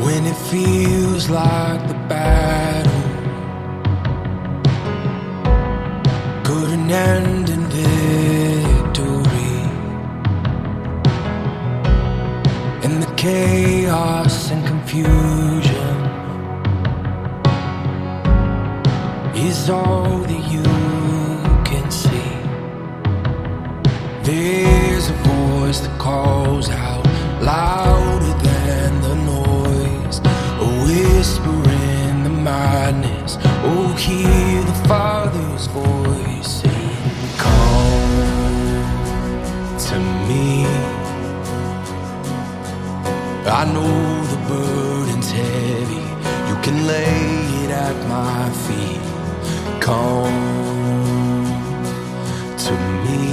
When it feels like the battle couldn't end in victory, and the chaos and confusion is all that you can see. There's a voice that calls out louder than the noise, a whisper in the madness. Oh, hear the Father's voice saying, come to me. I know the burden's heavy, you can lay it at my feet. Come to me.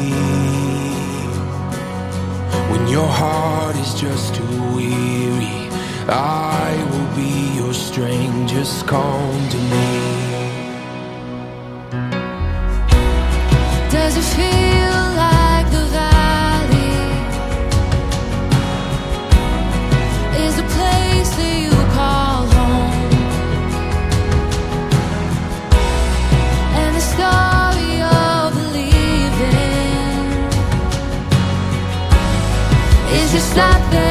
When your heart is just too weary, I will be your strength. Just come to me. Does it feel like the valley is the place that you call home? And the story of believing is just not there.